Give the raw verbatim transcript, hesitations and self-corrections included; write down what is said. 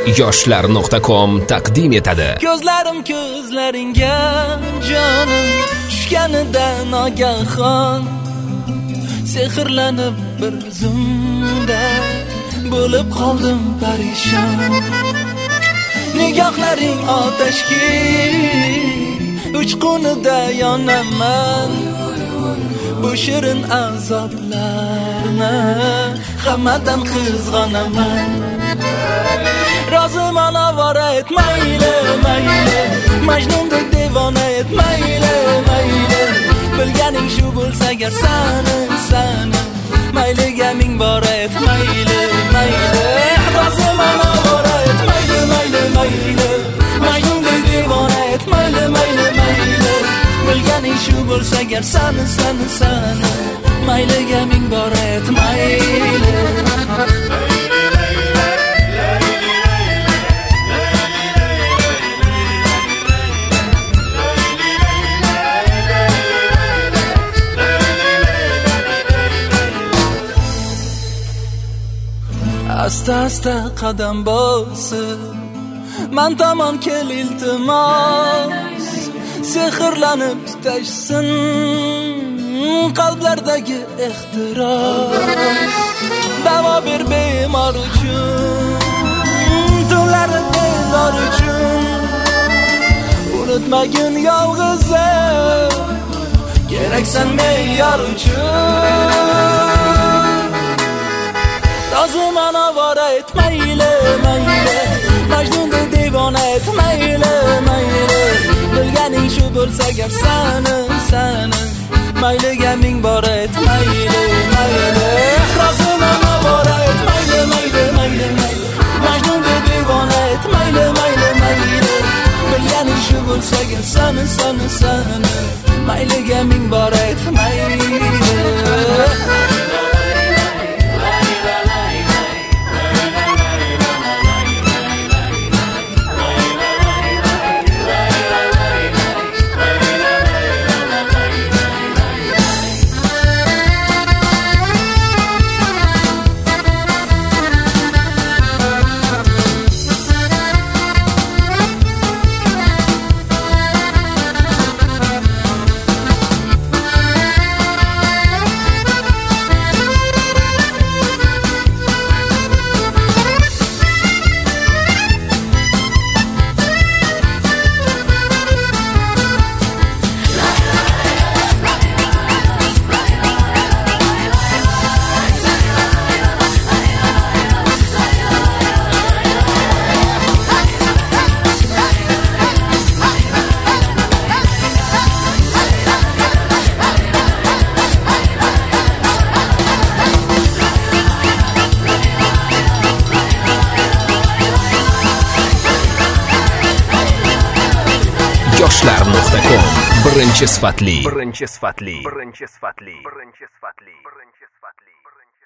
yoshlar nuqta com taqdim etadi. Ko'zlarim ko'zlaringga jonim tushganidan nogahon sehrlanib bir zumda bo'lib qoldim parishon. Nigohlaring otashki uchqunida yonaman. Bu shirin azoblarni hammadan qizg'onaman. Roziman avora et mayli mayli, Majnundek devona et mayli mayli. Bilganing shu bo'lsa agar sani sani, mayliga ming bora et mayli mayli. Roziman avora et mayli mayli mayli, Majnundek devona et mayli mayli mayli. Bilganing shu bo'lsa agar sani sani sani, mayliga ming bora et mayli. Asta asta qadam bosib man tomon kel iltimos, sehrlanib tutashsin qalblardagi ehtiros. Davo ber bemor uchun, tunlari bedor uchun, unutmagin yolg'izim, keraksan me'yor uchun. Roziman avora et mayli mayli, Majnundek devona et mayli mayli. Bilganing shu bo'lsa agar sani sani, mayliga ming bora et mayli mayli. Roziman avora et mayli mayli mayli mayli, Majnundek devona et mayli mayli mayli. Bilganing shu bo'lsa agar sani sani sani, mayliga ming bora et mayli. yoshlar nuqta com birinchi sifatli birinchi sifatli birinchi sifatli birinchi sifatli birinchi sifatli